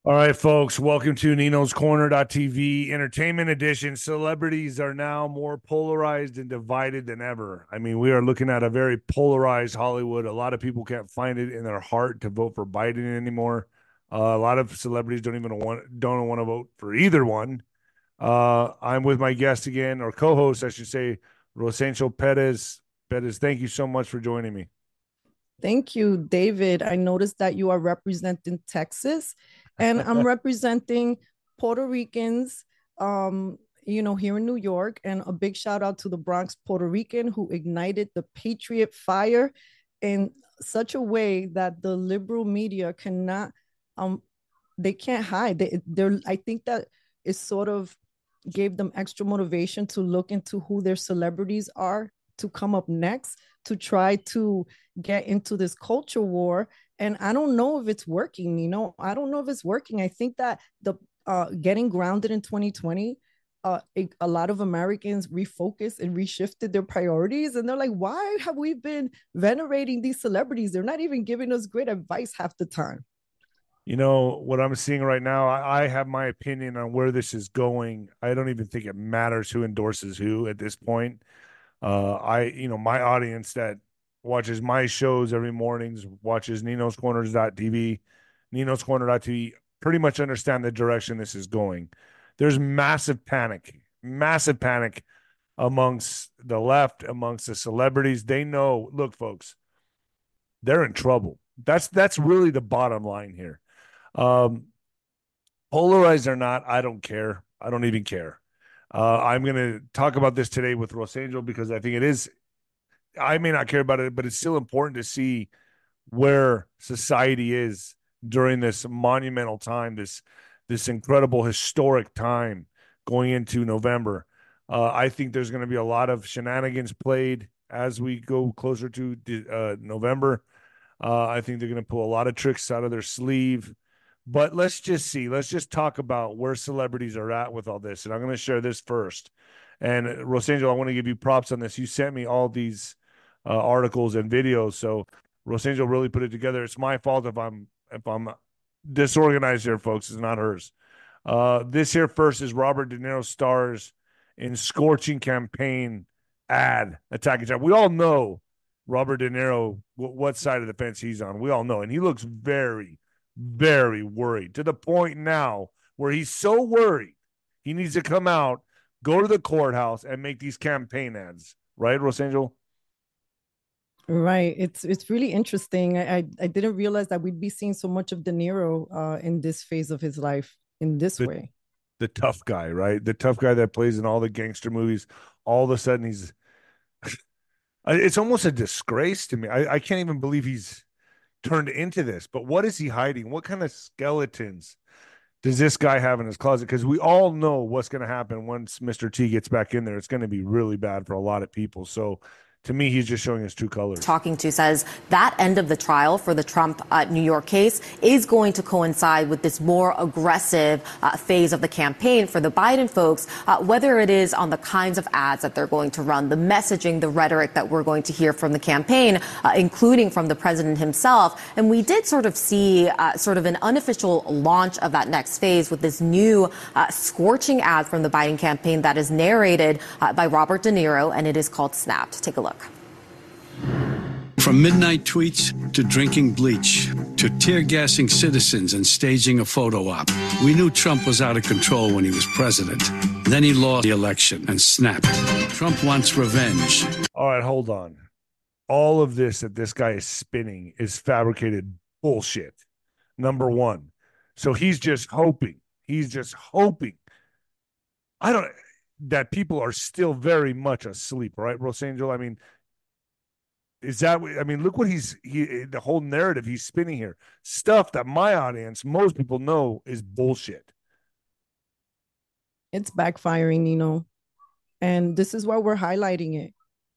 All right, folks, welcome to Nino's Corner.tv Entertainment Edition. Celebrities are now more polarized and divided than ever. I mean, we are looking at a very polarized Hollywood. A lot of people can't find it in their heart to vote for Biden anymore. A lot of celebrities don't want to vote for either one. I'm with my guest again, or co-host, I should say, Rosencio Perez. Perez, thank you so much for joining me. Thank you, David. I noticed that you are representing Texas, and I'm representing Puerto Ricans, here in New York. And a big shout out to the Bronx Puerto Rican who ignited the Patriot fire in such a way that the liberal media cannot, um, they can't hide. I think that it sort of gave them extra motivation to look into who their celebrities are to come up next to try to get into this culture war. And I don't know if it's working. I don't know if it's working. I think that the getting grounded in 2020, a lot of Americans refocused and reshifted their priorities. And they're like, why have we been venerating these celebrities? They're not even giving us great advice half the time. You know what I'm seeing right now. I have my opinion on where this is going. I don't even think it matters who endorses who at this point. My audience that watches my shows every mornings, watches Nino's Corner.tv, pretty much understand the direction this is going. There's massive panic amongst the left, amongst the celebrities. They know, look, folks, they're in trouble. That's really the bottom line here. Um, Polarized or not, I don't care. I don't even care. I'm going to talk about this today with Rosangel because I think it is. I may not care about it, but it's still important to see where society is during this monumental time, this incredible historic time going into November. I think there's going to be a lot of shenanigans played as we go closer to November. I think they're going to pull a lot of tricks out of their sleeve. But let's just see. Let's just talk about where celebrities are at with all this. And I'm going to share this first. And Rosangel, I want to give you props on this. You sent me all these articles and videos. So Rosangel really put it together. It's my fault if I'm disorganized here, folks. It's not hers. This here first is Robert De Niro stars in scorching campaign ad attacking Trump. We all know Robert De Niro, what side of the fence he's on. We all know, and he looks very, very worried to the point now where he's so worried he needs to come out, go to the courthouse, and make these campaign ads. Right, Rosangel? Right. It's really interesting. I didn't realize that we'd be seeing so much of De Niro in this phase of his life in this The way. the tough guy, right? The tough guy that plays in all the gangster movies. All of a sudden, it's almost a disgrace to me. I can't even believe he's turned into this. But what is he hiding? What kind of skeletons does this guy have in his closet? Because we all know what's going to happen once Mr. T gets back in there. It's going to be really bad for a lot of people. So to me, he's just showing his true colors. Talking to says that end of the trial for the Trump New York case is going to coincide with this more aggressive phase of the campaign for the Biden folks, whether it is on the kinds of ads that they're going to run, the messaging, the rhetoric that we're going to hear from the campaign, including from the president himself. And we did sort of see sort of an unofficial launch of that next phase with this new scorching ad from the Biden campaign that is narrated by Robert De Niro, and it is called Snapped. Take a look. From midnight tweets to drinking bleach to tear-gassing citizens and staging a photo op, we knew Trump was out of control when he was president. Then he lost the election and snapped. Trump wants revenge. All right, hold on. All of this that this guy is spinning is fabricated bullshit. Number one. So he's just hoping. He's just hoping. I don't that people are still very much asleep, right, Rosangel? I mean, is that I mean, look what the whole narrative he's spinning here. Stuff that my audience, most people know is bullshit. It's backfiring. And this is why we're highlighting it.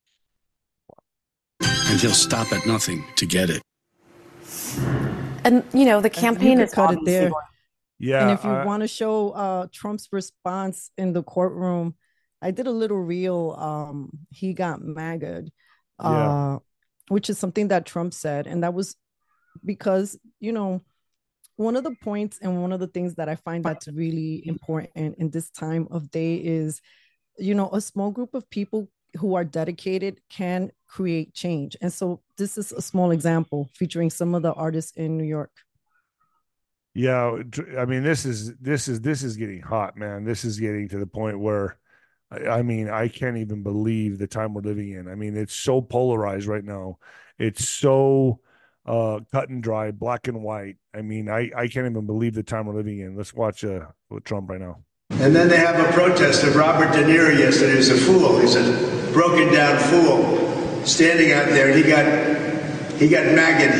And he'll stop at nothing to get it. And, the campaign is cut it there. Yeah. And if you want to show Trump's response in the courtroom, I did a little reel. He got MAGA'd, Yeah. which is something that Trump said. And that was because, one of the points and one of the things that I find that's really important in this time of day is, a small group of people who are dedicated can create change. And so this is a small example featuring some of the artists in New York. Yeah, I mean, this is getting hot, man. This is getting to the point where, I mean, I can't even believe the time we're living in. I mean, it's so polarized right now. It's so cut and dry, black and white. I mean, I can't even believe the time we're living in. Let's watch Trump right now. And then they have a protest of Robert De Niro yesterday. He's a fool. He's a broken down fool standing out there. And he got maggoted.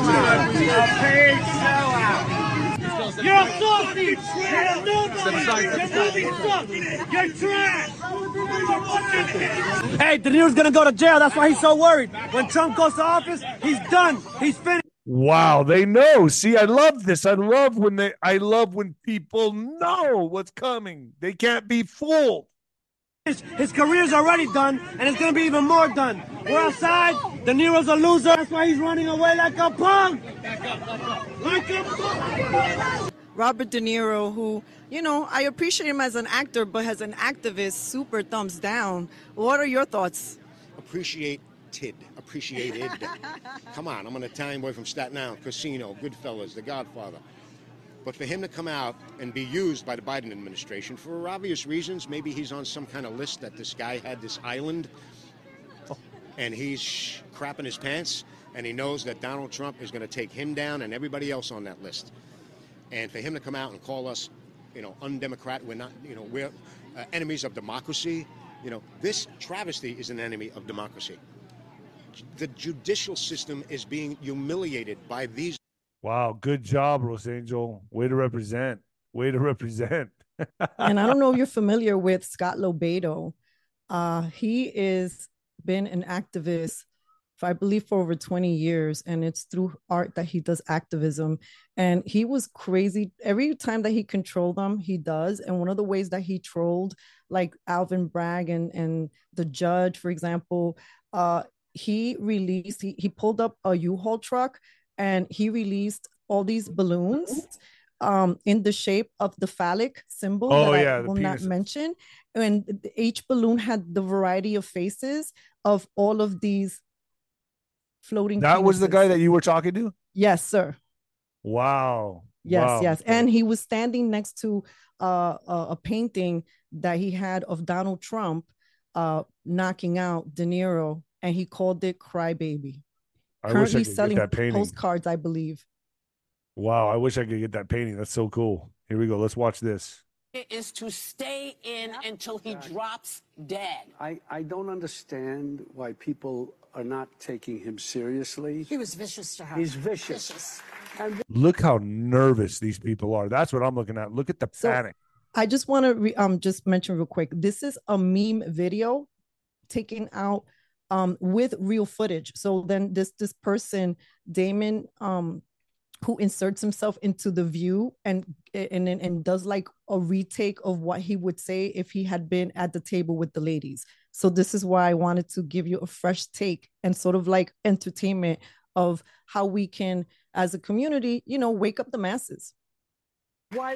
You're a softie! You're nobody! You're trash! Hey, De Niro's gonna go to jail. That's why he's so worried. When Trump goes to office, he's done. He's finished. Wow, they know. See, I love this. I love when people know what's coming. They can't be fooled. His career's already done, and it's gonna be even more done. We're outside. De Niro's a loser. That's why he's running away like a punk. Like a punk. Robert De Niro, who, I appreciate him as an actor, but as an activist, super thumbs down. What are your thoughts? Appreciated. Come on, I'm an Italian boy from Staten Island, Casino, Goodfellas, The Godfather. But for him to come out and be used by the Biden administration for obvious reasons, maybe he's on some kind of list that this guy had this island and he's crapping his pants and he knows that Donald Trump is going to take him down and everybody else on that list. And for him to come out and call us, undemocratic, we're not, we're enemies of democracy. This travesty is an enemy of democracy. The judicial system is being humiliated by these. Wow, good job, Rose Angel. Way to represent. Way to represent. And I don't know if you're familiar with Scott Lobato. He is been an activist I believe for over 20 years, and it's through art that he does activism. And he was crazy every time that he controlled them. He does. And one of the ways that he trolled like Alvin Bragg and the judge, for example, he pulled up a U-Haul truck and he released all these balloons in the shape of the phallic symbol I will not mention. And each balloon had the variety of faces of all of these floating. That was the guy that you were talking to? Yes, sir. Wow. Yes, wow. yes. And he was standing next to a painting that he had of Donald Trump knocking out De Niro, and he called it Crybaby. Currently selling postcards, I believe. Wow, I wish I could get that painting. That's so cool. Here we go. Let's watch this. It is to stay in until he drops dead. I don't understand why people are not taking him seriously. He was vicious to her. He's vicious. And look how nervous these people are. That's what I'm looking at. Look at the panic. I just want to just mention real quick. This is a meme video taken out with real footage. So then this person, Damon, who inserts himself into the View and does like a retake of what he would say if he had been at the table with the ladies. So this is why I wanted to give you a fresh take and sort of like entertainment of how we can, as a community, wake up the masses. Why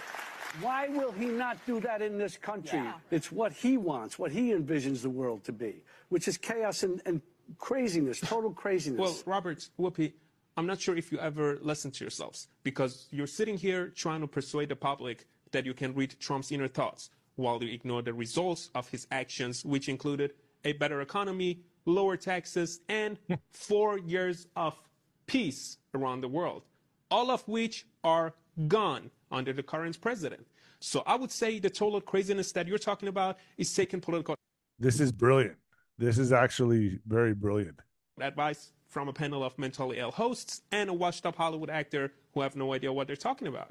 will he not do that in this country? Yeah. It's what he wants, what he envisions the world to be, which is chaos and craziness, total craziness. Well, Robert, Whoopi, I'm not sure if you ever listen to yourselves, because you're sitting here trying to persuade the public that you can read Trump's inner thoughts while you ignore the results of his actions, which included a better economy, lower taxes, and 4 years of peace around the world, all of which are gone under the current president. So I would say the total craziness that you're talking about is taking political. This is brilliant. This is actually very brilliant. Advice from a panel of mentally ill hosts and a washed-up Hollywood actor who have no idea what they're talking about.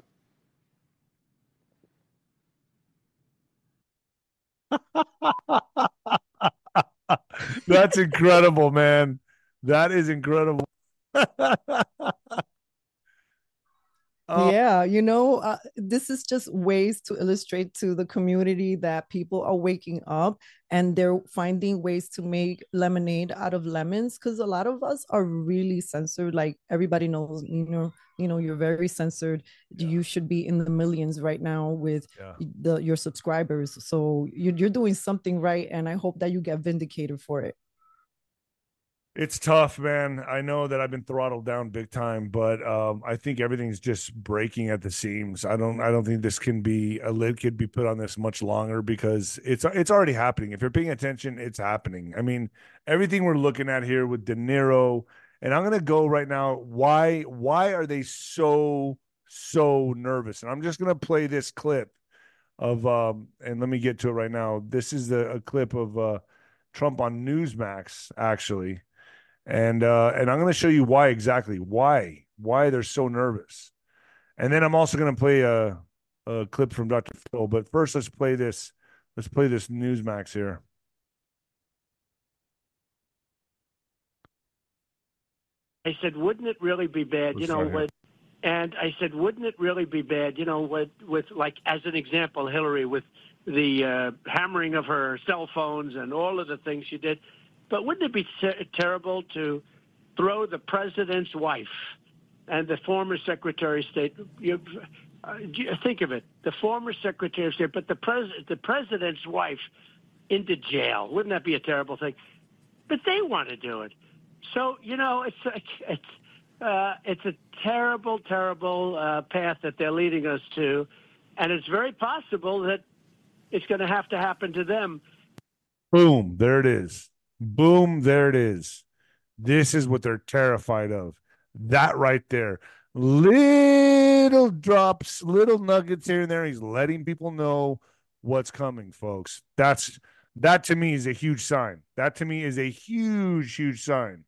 That's incredible, man. That is incredible. Yeah, this is just ways to illustrate to the community that people are waking up and they're finding ways to make lemonade out of lemons, because a lot of us are really censored. Like everybody knows, you're very censored. Yeah. You should be in the millions right now with your subscribers. So you're doing something right, and I hope that you get vindicated for it. It's tough, man. I know that I've been throttled down big time, but I think everything's just breaking at the seams. I don't think this can be a lid could be put on this much longer, because it's already happening. If you're paying attention, it's happening. I mean, everything we're looking at here with De Niro, and I'm gonna go right now. Why are they so nervous? And I'm just gonna play this clip of and let me get to it right now. This is a clip of Trump on Newsmax, actually. And I'm going to show you why they're so nervous. And then I'm also going to play a clip from Dr. Phil. But first, let's play this Newsmax here. I said, wouldn't it really be bad, and I said, wouldn't it really be bad, with like, as an example, Hillary, with the hammering of her cell phones and all of the things she did. But wouldn't it be terrible to throw the president's wife and the former Secretary of State? Think of it, the former Secretary of State, but the president's wife into jail. Wouldn't that be a terrible thing? But they want to do it. So it's a terrible, terrible path that they're leading us to, and it's very possible that it's going to have to happen to them. Boom! There it is. Boom, there it is. This is what they're terrified of. That right there. Little drops, little nuggets here and there. He's letting people know what's coming, folks. That to me is a huge sign. That to me is a huge, huge sign.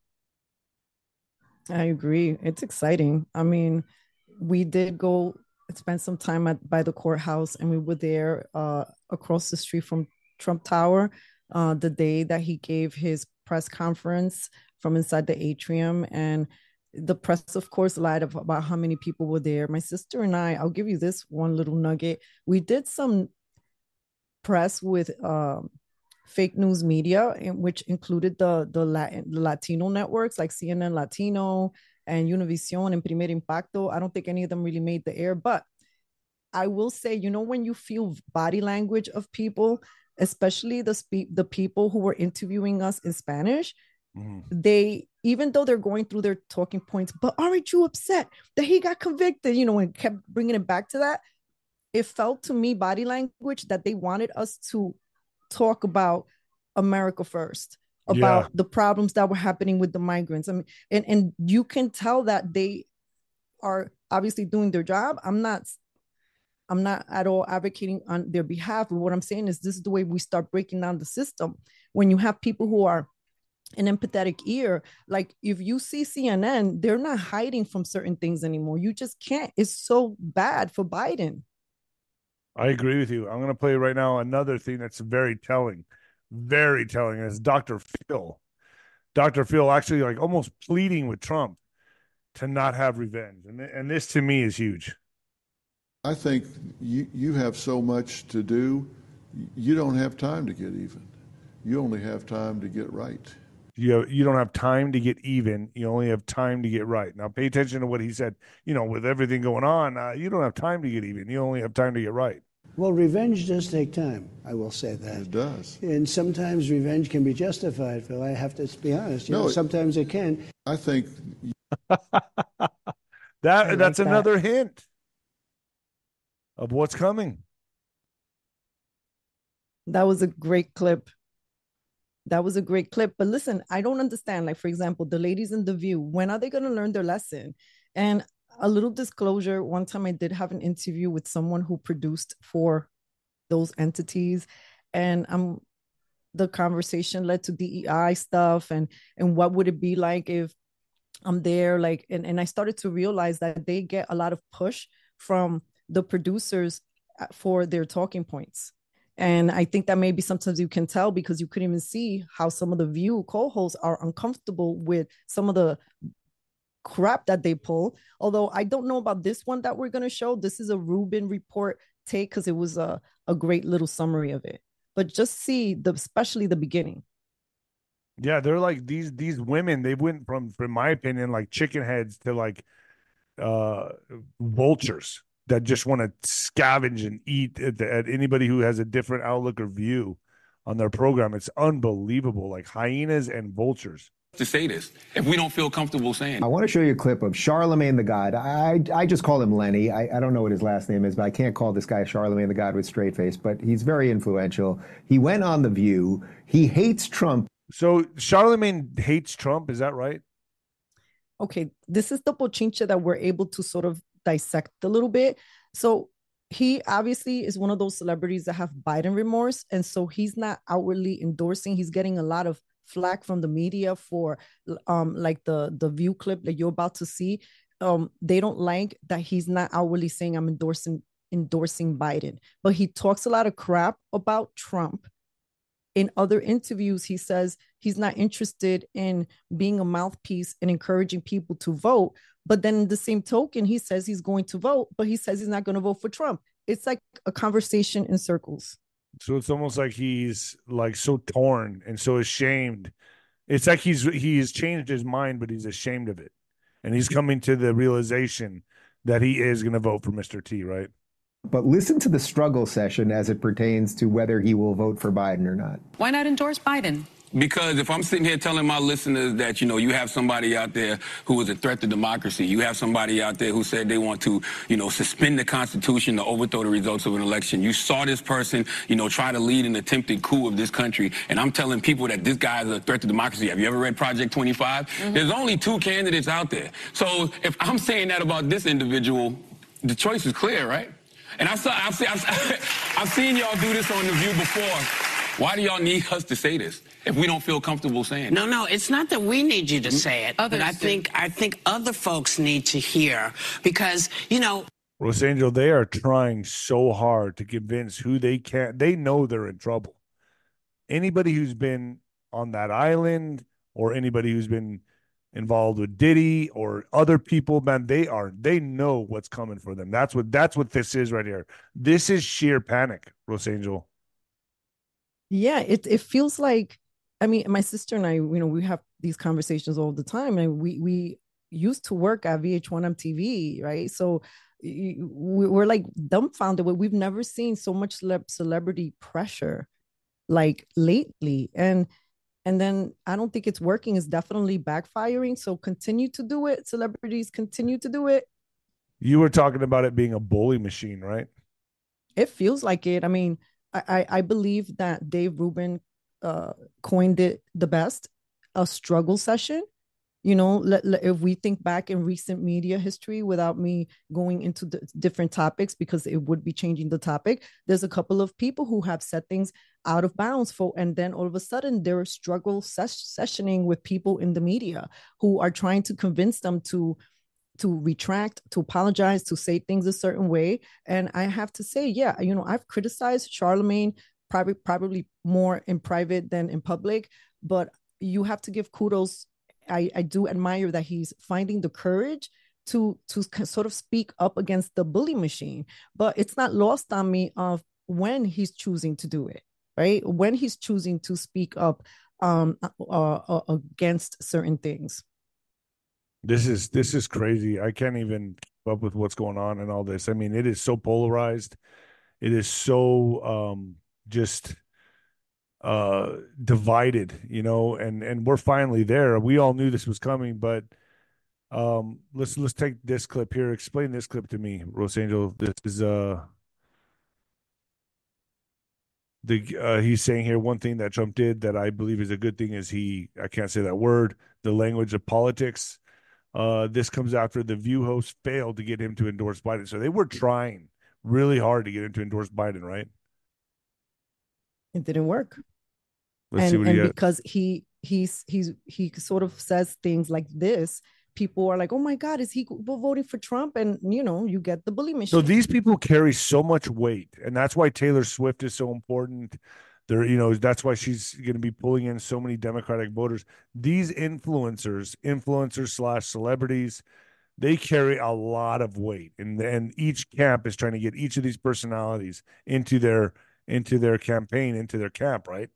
I agree. It's exciting. I mean, we did go spend some time by the courthouse, and we were there across the street from Trump Tower. The day that he gave his press conference from inside the atrium, and the press, of course, lied about how many people were there. My sister and I'll give you this one little nugget. We did some press with fake news media, which included the Latino networks like CNN Latino and Univision and Primer Impacto. I don't think any of them really made the air, but I will say, when you feel body language of people, especially the people who were interviewing us in Spanish, they, even though they're going through their talking points, but aren't you upset that he got convicted, and kept bringing it back to that, it felt to me, body language, that they wanted us to talk about America first, about the problems that were happening with the migrants. I mean, and you can tell that they are obviously doing their job. I'm not at all advocating on their behalf. But what I'm saying is, this is the way we start breaking down the system. When you have people who are an empathetic ear, like if you see CNN, they're not hiding from certain things anymore. You just can't. It's so bad for Biden. I agree with you. I'm going to play right now another thing that's very telling. Very telling is Dr. Phil. Dr. Phil actually like almost pleading with Trump to not have revenge. And this to me is huge. I think you have so much to do, you don't have time to get even. You only have time to get right. You don't have time to get even. You only have time to get right. Now, pay attention to what he said. With everything going on, you don't have time to get even. You only have time to get right. Well, revenge does take time. I will say that. It does. And sometimes revenge can be justified, Phil. I have to be honest. Sometimes it can. I think that's another hint of what's coming. That was a great clip. But listen, I don't understand. Like, for example, the ladies in The View, when are they going to learn their lesson? And a little disclosure, one time I did have an interview with someone who produced for those entities. And the conversation led to DEI stuff and what would it be like if I'm there? Like, and I started to realize that they get a lot of push from the producers for their talking points. And I think that maybe sometimes you can tell because you couldn't even see how some of the View co-hosts are uncomfortable with some of the crap that they pull. Although I don't know about this one that we're going to show. This is a Rubin report take because it was a great little summary of it. But just see especially the beginning. Yeah, they're like these women. They went from my opinion, like chicken heads to like vultures that just want to scavenge and eat at anybody who has a different outlook or view on their program. It's unbelievable, like hyenas and vultures. To say this, if we don't feel comfortable saying it. I want to show you a clip of Charlemagne the God. I just call him Lenny. I don't know what his last name is, but I can't call this guy Charlemagne the God with straight face, but he's very influential. He went on The View. He hates Trump. So Charlemagne hates Trump, is that right? Okay, this is the bochinche that we're able to sort of dissect a little bit. So he obviously is one of those celebrities that have Biden remorse, and so he's not outwardly endorsing. He's getting a lot of flack from the media for like the View clip that you're about to see. They don't like that he's not outwardly saying I'm endorsing Biden, but he talks a lot of crap about Trump. In other interviews, he says he's not interested in being a mouthpiece and encouraging people to vote. But then in the same token, he says he's going to vote, but he says he's not going to vote for Trump. It's like a conversation in circles. So it's almost like he's like so torn and so ashamed. It's like he's changed his mind, but he's ashamed of it. And he's coming to the realization that he is going to vote for Mr. T, right? But listen to the struggle session as it pertains to whether he will vote for Biden or not. Why not endorse Biden? Because if I'm sitting here telling my listeners that, you have somebody out there who is a threat to democracy, you have somebody out there who said they want to, suspend the Constitution to overthrow the results of an election. You saw this person, try to lead an attempted coup of this country. And I'm telling people that this guy is a threat to democracy. Have you ever read Project 25? Mm-hmm. There's only 2 candidates out there. So if I'm saying that about this individual, the choice is clear, right? And I've seen y'all do this on The View before. Why do y'all need us to say this if we don't feel comfortable saying it? No, it's not that we need you to say it. But I think other folks need to hear because, Rosangel, they are trying so hard to convince who they can. They know they're in trouble. Anybody who's been on that island or anybody who's been involved with Diddy or other people, man, they know what's coming for them. That's what this is right here. This is sheer panic, Rosangel. Yeah, it feels like, I mean, my sister and I, we have these conversations all the time, and we used to work at VH1 MTV, right? So we're like dumbfounded. We've never seen so much celebrity pressure like lately, and then I don't think it's working. It's definitely backfiring. So continue to do it. Celebrities continue to do it. You were talking about it being a bully machine, right? It feels like it. I mean, I believe that Dave Rubin coined it the best, a struggle session. If we think back in recent media history, without me going into the different topics, because it would be changing the topic, there's a couple of people who have said things out of bounds and then all of a sudden they're struggle sessioning with people in the media who are trying to convince them to retract, to apologize, to say things a certain way. And I have to say, yeah, I've criticized Charlemagne probably more in private than in public, but you have to give kudos. I do admire that he's finding the courage to sort of speak up against the bully machine, but it's not lost on me of when he's choosing to do it, right? When he's choosing to speak up against certain things. This is crazy. I can't even keep up with what's going on and all this. I mean, it is so polarized. It is so just divided, and we're finally there. We all knew this was coming, but let's take this clip here. Explain this clip to me, Rosangel. This is he's saying here one thing that Trump did that I believe is a good thing is I can't say that word, the language of politics. This comes after the View host failed to get him to endorse Biden. So they were trying really hard to get him to endorse Biden, right? It didn't work. Let's see what and because he sort of says things like this, people are like, oh my God, is he voting for Trump? And you get the bully machine. So these people carry so much weight, and that's why Taylor Swift is so important. That's why she's going to be pulling in so many Democratic voters. These influencers slash celebrities, they carry a lot of weight, and each camp is trying to get each of these personalities into their campaign, into their camp, right?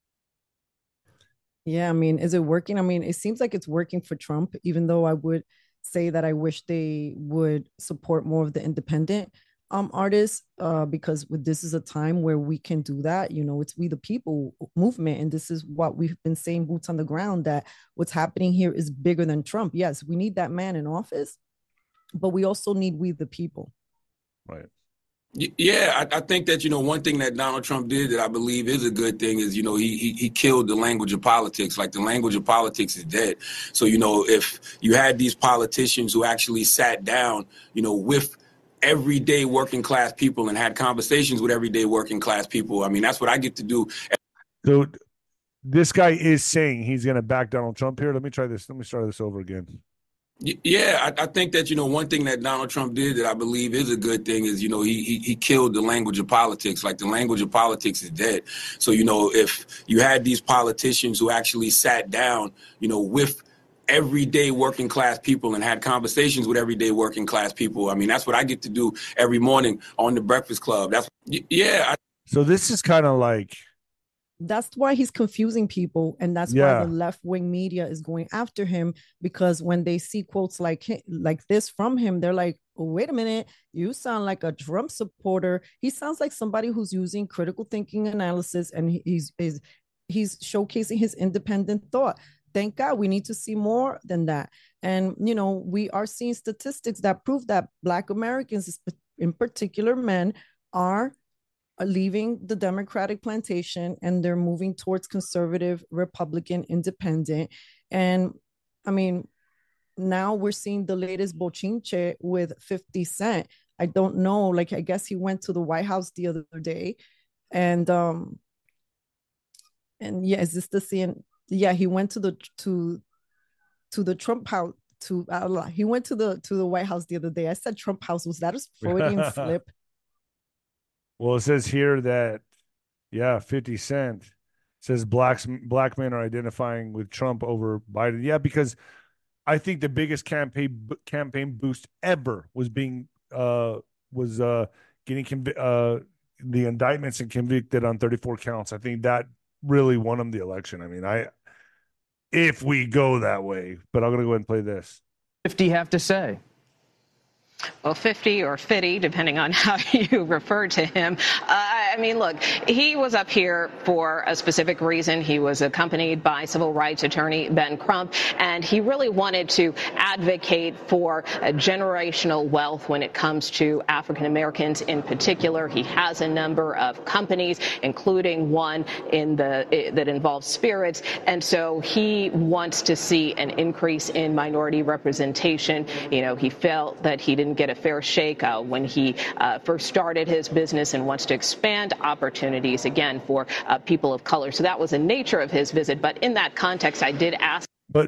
Yeah, I mean, is it working? I mean, it seems like it's working for Trump, even though I would say that I wish they would support more of the independent artists, because this is a time where we can do that. It's We the People movement, and this is what we've been saying, boots on the ground, that what's happening here is bigger than Trump. Yes, we need that man in office, but we also need We the People. Right. Yeah, I think that, one thing that Donald Trump did that I believe is a good thing is, he killed the language of politics. Like, the language of politics is dead. So, if you had these politicians who actually sat down, with everyday working class people and had conversations with everyday working class people, I mean, that's what I get to do. So this guy is saying he's going to back Donald Trump here. Let me try this. Let me start this over again. Yeah, I think that, one thing that Donald Trump did that I believe is a good thing is, he killed the language of politics. Like, the language of politics is dead. So, if you had these politicians who actually sat down, with everyday working class people and had conversations with everyday working class people, I mean, that's what I get to do every morning on The Breakfast Club. So this is kind of like, that's why he's confusing people, and that's why the left-wing media is going after him, because when they see quotes like this from him, they're like, oh, wait a minute, you sound like a Trump supporter. He sounds like somebody who's using critical thinking analysis, and he's showcasing his independent thought. Thank God. We need to see more than that. And we are seeing statistics that prove that Black Americans, in particular men, are leaving the Democratic plantation, and they're moving towards conservative, Republican, independent. And I mean, now we're seeing the latest bochinche with 50 Cent. I don't know, I guess he went to the White House the other day, and yeah, is this the scene? Yeah, he went to the Trump house. He went to the White House the other day. I said Trump house. Was that a Freudian slip? Well, it says here that, 50 Cent says black men are identifying with Trump over Biden. Yeah, because I think the biggest campaign boost ever was getting the indictments and convicted on 34 counts. I think that really won him the election. I mean, if we go that way, but I'm going to go ahead and play this. 50 have to say. Well, 50 or 50, depending on how you refer to him. I mean, look, he was up here for a specific reason. He was accompanied by civil rights attorney Ben Crump, and he really wanted to advocate for generational wealth when it comes to African Americans in particular. He has a number of companies, including one that involves spirits, and so he wants to see an increase in minority representation. He felt that he didn't get a fair shake when he first started his business, and wants to expand opportunities again for people of color. So that was the nature of his visit. But in that context, I did ask. But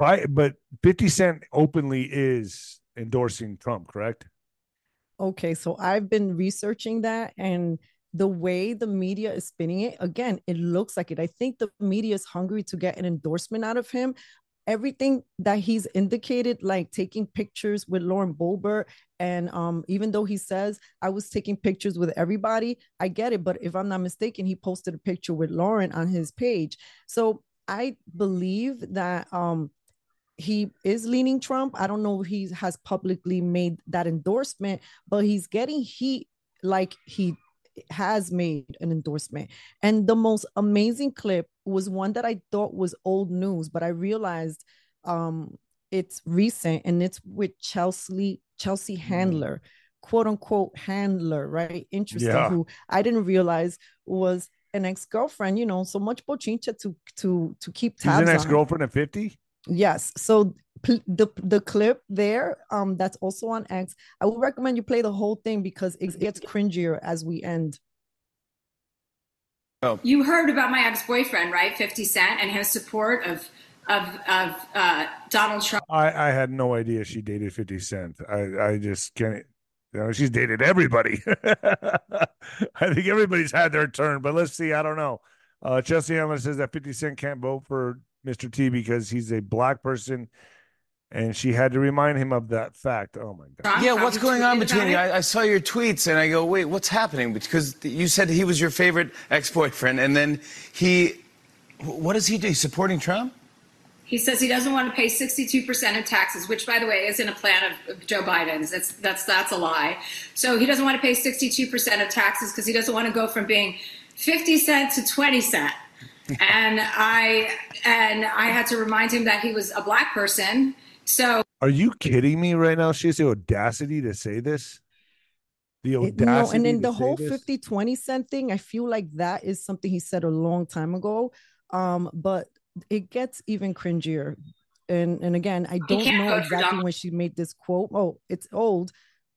50 Cent openly is endorsing Trump, correct? Okay, so I've been researching that, and the way the media is spinning it, again, it looks like it. I think the media is hungry to get an endorsement out of him. Everything that he's indicated, like taking pictures with Lauren Boebert, and even though he says I was taking pictures with everybody, I get it. But if I'm not mistaken, he posted a picture with Lauren on his page. So I believe that he is leaning Trump. I don't know if he has publicly made that endorsement, but he's getting heat like he has made an endorsement. And the most amazing clip was one that I thought was old news, but I realized it's recent, and it's with Chelsea Handler, quote unquote handler, right? Interesting. Yeah. Who I didn't realize was an ex-girlfriend. So much bochincha to keep tabs on. She's an ex-girlfriend at 50? Yes. So the clip there, that's also on X. I would recommend you play the whole thing because it gets cringier as we end. Oh. You heard about my ex-boyfriend, right? 50 Cent, and his support of Donald Trump. I had no idea she dated 50 Cent. I just can't. She's dated everybody. I think everybody's had their turn, but let's see. I don't know. Chelsea Handler says that 50 Cent can't vote for Mr. T because he's a black person, and she had to remind him of that fact. Oh, my God. Yeah, what's going on between you? I saw your tweets, and I go, wait, what's happening? Because you said he was your favorite ex-boyfriend, and then what does he do? He's supporting Trump? He says he doesn't want to pay 62% of taxes, which, by the way, isn't a plan of Joe Biden's. That's a lie. So he doesn't want to pay 62% of taxes because he doesn't want to go from being 50 cent to 20 cent. And I had to remind him that he was a black person. So are you kidding me right now? She has the audacity to say this. The audacity. And then the whole 50-20 cent thing, I feel like that is something he said a long time ago. But it gets even cringier. And again, I don't know exactly when she made this quote. Oh, it's old,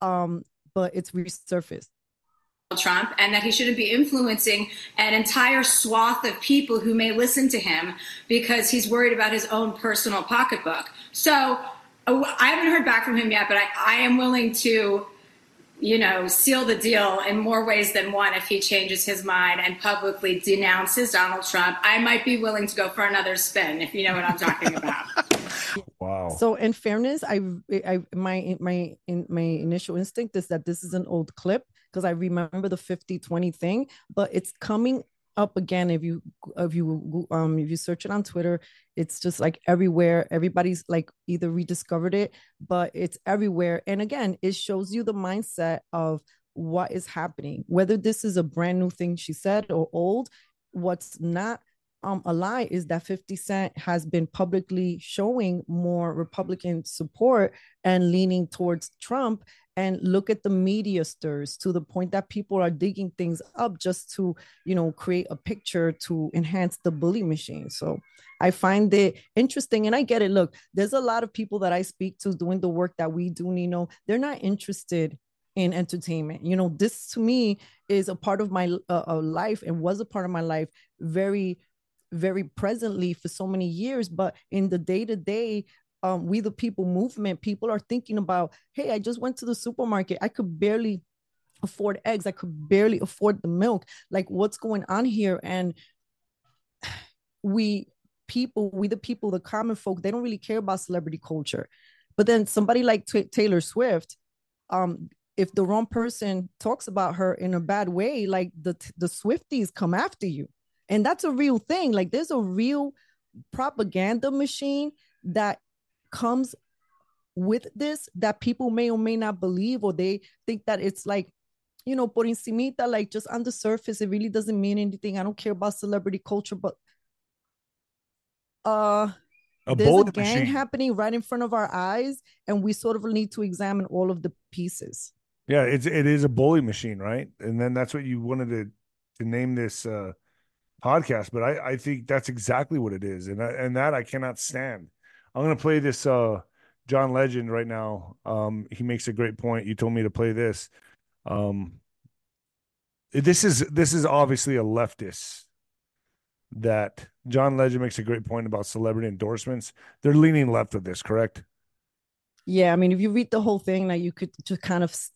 but it's resurfaced. Trump, and that he shouldn't be influencing an entire swath of people who may listen to him because he's worried about his own personal pocketbook. So I haven't heard back from him yet, but I am willing to, seal the deal in more ways than one if he changes his mind and publicly denounces Donald Trump. I might be willing to go for another spin, if you know what I'm talking about. Wow. So in fairness, my initial instinct is that this is an old clip because I remember the 50-20 thing, but it's coming up again. If you search it on Twitter, it's just like everywhere. Everybody's like either rediscovered it, but it's everywhere. And again, it shows you the mindset of what is happening, whether this is a brand new thing she said or old. What's not a lie is that 50 Cent has been publicly showing more Republican support and leaning towards Trump. And look at the media stirs to the point that people are digging things up just to, create a picture to enhance the bully machine. So I find it interesting, and I get it. Look, there's a lot of people that I speak to doing the work that we do, Nino. They're not interested in entertainment. This to me is a part of my life and was a part of my life very, very presently for so many years. But in the day-to-day, We the People movement, people are thinking about, hey, I just went to the supermarket. I could barely afford eggs. I could barely afford the milk. Like, what's going on here? And we the people, the common folk, they don't really care about celebrity culture. But then somebody like Taylor Swift, if the wrong person talks about her in a bad way, like the Swifties come after you. And that's a real thing. Like, there's a real propaganda machine that comes with this that people may or may not believe, or they think that it's like, por encimita, like just on the surface, it really doesn't mean anything. I don't care about celebrity culture, but there's a gang happening right in front of our eyes, and we sort of need to examine all of the pieces. Yeah, it is a bully machine, right? And then that's what you wanted to name this podcast, but I think that's exactly what it is, and that I cannot stand. I'm going to play this John Legend right now. He makes a great point. You told me to play this. This is obviously a leftist. That John Legend makes a great point about celebrity endorsements. They're leaning left with this, correct? Yeah, I mean, if you read the whole thing, like, you could just kind of,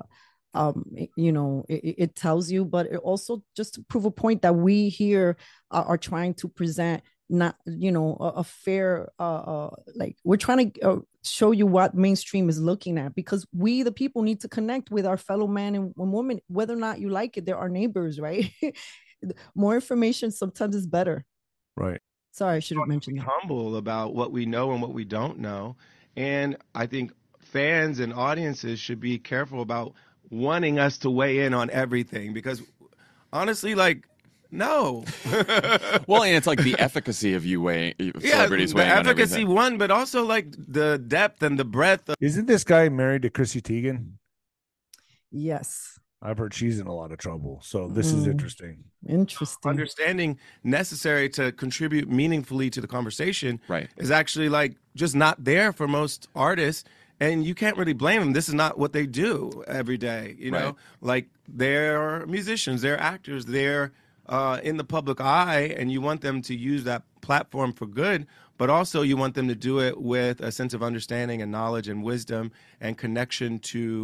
it tells you, but it also just to prove a point that we here are trying to present. Not, a fair, like, we're trying to show you what mainstream is looking at, because we, the people, need to connect with our fellow man and woman, whether or not you like it. They're our neighbors, right? More information sometimes is better. Right. Sorry, I should have mentioned that. Humble about what we know and what we don't know. And I think fans and audiences should be careful about wanting us to weigh in on everything, because honestly, like, no. Well, and it's like the efficacy of celebrities weighing on everything. The efficacy one, but also like the depth and the breadth. Isn't this guy married to Chrissy Teigen? Yes. I've heard she's in a lot of trouble. So this is interesting. Interesting. Understanding necessary to contribute meaningfully to the conversation, right, is actually like just not there for most artists. And you can't really blame them. This is not what they do every day. Right. Like, they're musicians, they're actors, they're in the public eye, and you want them to use that platform for good, but also you want them to do it with a sense of understanding and knowledge and wisdom and connection to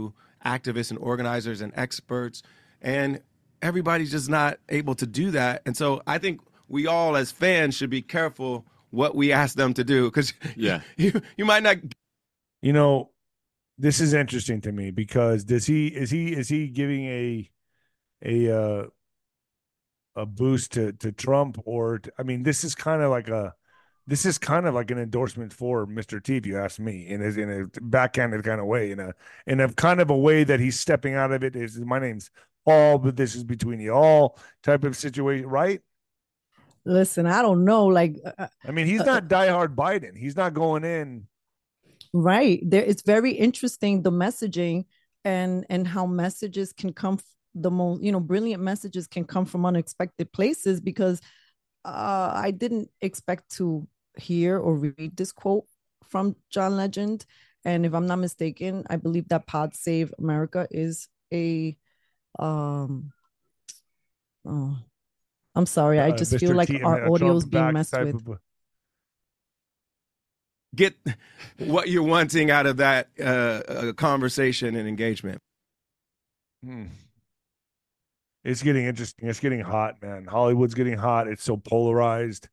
activists and organizers and experts, and everybody's just not able to do that. And so I think we all as fans should be careful what we ask them to do, because you might not. You know, this is interesting to me because is he giving a boost to Trump, or I mean, this is kind of like an endorsement for Mr. T, if you ask me, in a backhanded kind of way, in a kind of a way that he's stepping out of it. Is my name's Paul, but this is between you all type of situation, right? Listen, I don't know. Like, I mean, he's not diehard Biden. He's not going in. Right there, it's very interesting, the messaging and how messages can come. The most, brilliant messages can come from unexpected places, because I didn't expect to hear or read this quote from John Legend. And if I'm not mistaken, I believe that Pod Save America is a I'm sorry, I just feel like our audio is being messed with. Get what you're wanting out of that conversation and engagement. It's getting interesting. It's getting hot, man. Hollywood's getting hot. It's so polarized.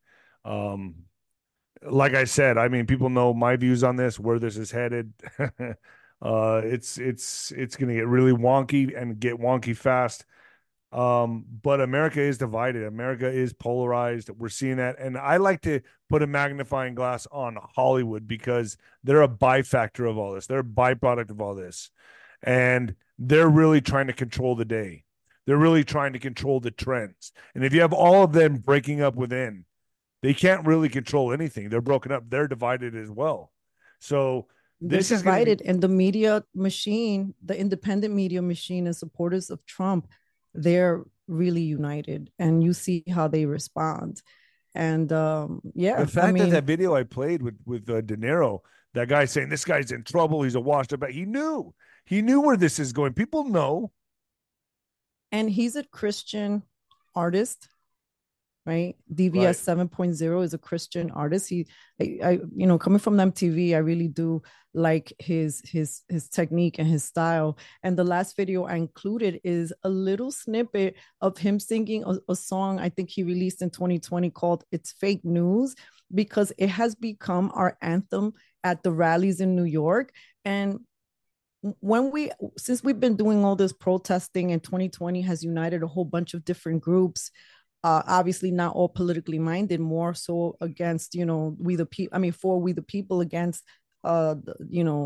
Like I said, I mean, people know my views on this, where this is headed. It's going to get really wonky and get wonky fast. But America is divided. America is polarized. We're seeing that. And I like to put a magnifying glass on Hollywood, because they're a byfactor of all this. They're a byproduct of all this. And they're really trying to control the day. They're really trying to control the trends. And if you have all of them breaking up within, they can't really control anything. They're broken up. They're divided as well. So this is divided. And the media machine, the independent media machine and supporters of Trump, they're really united, and you see how they respond. And the fact that video I played with De Niro, that guy saying this guy's in trouble, he's a washed up, he knew where this is going. People know. And he's a Christian artist, right? DVS 7.0 is a Christian artist. I coming from MTV, I really do like his technique and his style. And the last video I included is a little snippet of him singing a song I think he released in 2020 called "It's Fake News," because it has become our anthem at the rallies in New York. And since we've been doing all this protesting, and 2020 has united a whole bunch of different groups, obviously not all politically minded, more so against, we the people. I mean, for we the people, against, the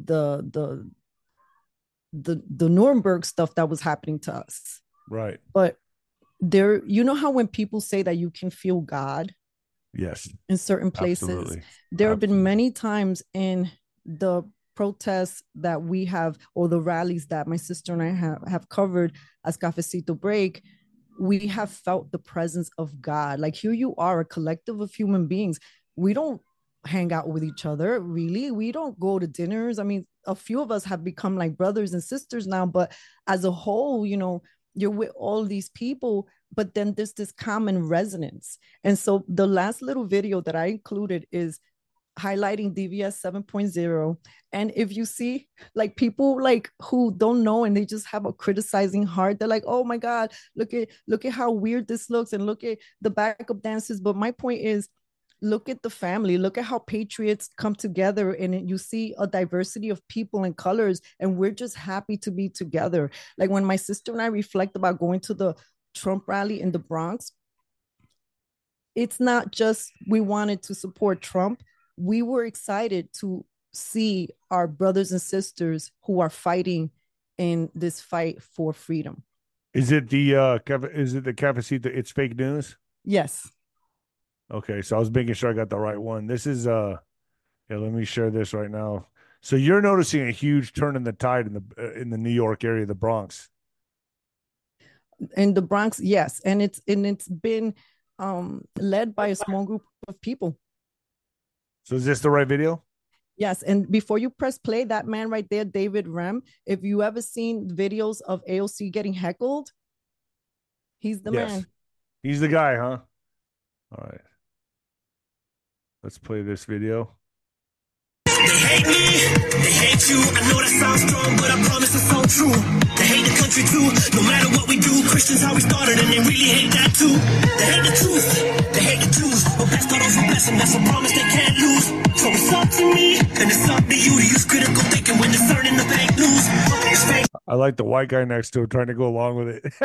Nuremberg stuff that was happening to us. Right. But how when people say that you can feel God, yes, in certain places, absolutely. There have been many times in the protests that we have, or the rallies that my sister and I have covered as Cafecito Break, we have felt the presence of God. Like, here you are, a collective of human beings. We don't hang out with each other, really. We don't go to dinners. I mean, a few of us have become like brothers and sisters now, but as a whole, you're with all these people, but then there's this common resonance. And so the last little video that I included is highlighting DVS 7.0. And if you see like people like who don't know, and they just have a criticizing heart, they're like, oh my God, look at how weird this looks, and look at the backup dancers. But my point is, look at the family, look at how patriots come together, and you see a diversity of people and colors, and we're just happy to be together. Like, when my sister and I reflect about going to the Trump rally in the Bronx, it's not just we wanted to support Trump. We were excited to see our brothers and sisters who are fighting in this fight for freedom. Is it the Cafecito It's Fake News? Yes. Okay, so I was making sure I got the right one. This is let me share this right now. So you're noticing a huge turn in the tide in the New York area, the Bronx. In the Bronx, yes, and it's been led by a small group of people. So is this the right video? Yes. And before you press play, that man right there, David Rem, if you ever seen videos of AOC getting heckled, he's the man. He's the guy, huh? All right. Let's play this video. They hate me, they hate you. I know that sounds strong, but I promise it's so true. They hate the country too, no matter what we do. Christians how we started, and they really hate that too. They hate the truth, they hate the Jews. But best for those who bless them, that's a promise they can't lose. So it's up to me, and it's up to you to use critical thinking when discerning the fake news. It's fake. I like the white guy next to him trying to go along with it.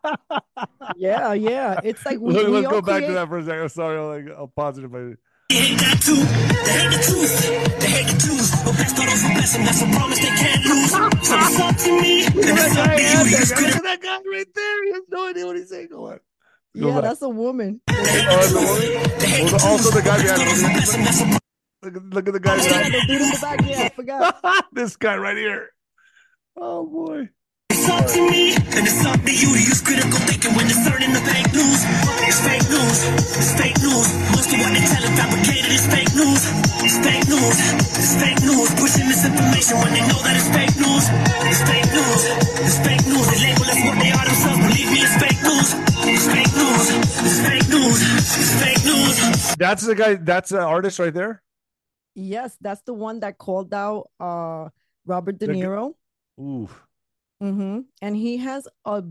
Yeah. It's like let's go back to that for a second. I'm sorry, I'll pause it. They hate that too. They hate the truth. They hate the Jews. But best for those who bless them, that's a promise they can't lose. So it's up to me, and it's up to you to use critical. That guy right there. He has no idea what he's saying. Go on. Yeah, that's a woman. Also the guy behind. Look at the guy behind. The dude in the back. Yeah, I forgot. This guy right here. Oh boy. It's up to me, and it's up to you to use critical thinking when discerning the fake news. It's fake news. It's fake news. Most of what they tell is fabricated. It's fake news. It's fake news. It's fake news. Pushing misinformation when they know that it's fake news. It's fake news. It's fake news. They label us what they are themselves. Believe me, it's fake news. It's fake news. It's fake news. It's fake news. That's the guy. That's the artist right there. Yes, that's the one that called out Robert De Niro. Ooh. And he has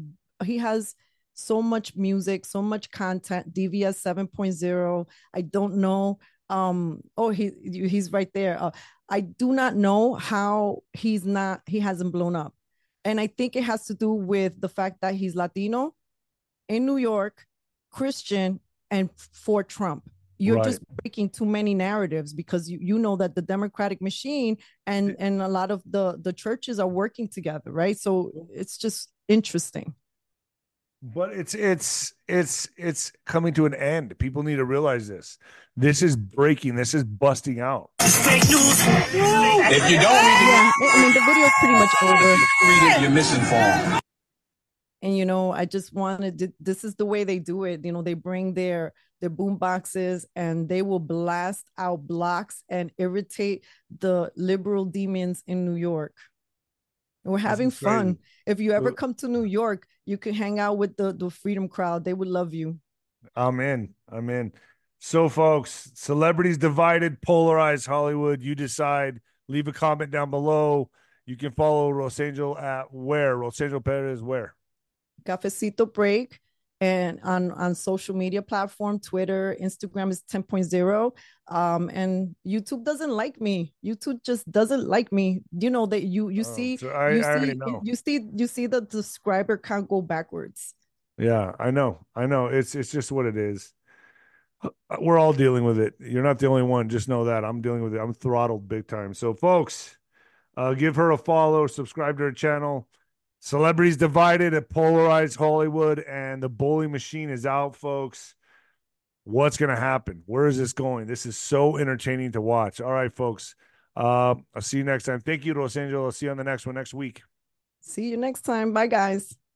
so much music, so much content. DVS 7.0. I don't know. He's right there. I do not know how he hasn't blown up. And I think it has to do with the fact that he's Latino, in New York, Christian, and for Trump. You're just breaking too many narratives because you know that the Democratic machine and a lot of the churches are working together, right? So it's just interesting. But it's coming to an end. People need to realize this. This is breaking. This is busting out. Fake news. If you don't read it, I mean the video is pretty much over. Read it, you're misinformed. And I just wanted this is the way they do it. They bring their boom boxes and they will blast out blocks and irritate the liberal demons in New York. We're having fun. If you ever come to New York, you can hang out with the Freedom Crowd. They would love you. I'm in. So, folks, celebrities divided, polarized Hollywood. You decide. Leave a comment down below. You can follow Rosangel at where? Rosangel Perez where? Cafecito Break, and on social media platform, Twitter, Instagram is 10.0. And YouTube doesn't like me. YouTube just doesn't like me. That you see the subscriber count go backwards. Yeah, I know. It's just what it is. We're all dealing with it. You're not the only one. Just know that I'm dealing with it. I'm throttled big time. So, folks, give her a follow, subscribe to her channel. Celebrities divided, a polarized Hollywood, and the bully machine is out, folks. What's going to happen? Where is this going? This is so entertaining to watch. All right, folks. I'll see you next time. Thank you, Rosangel. I'll see you on the next one next week. See you next time. Bye, guys.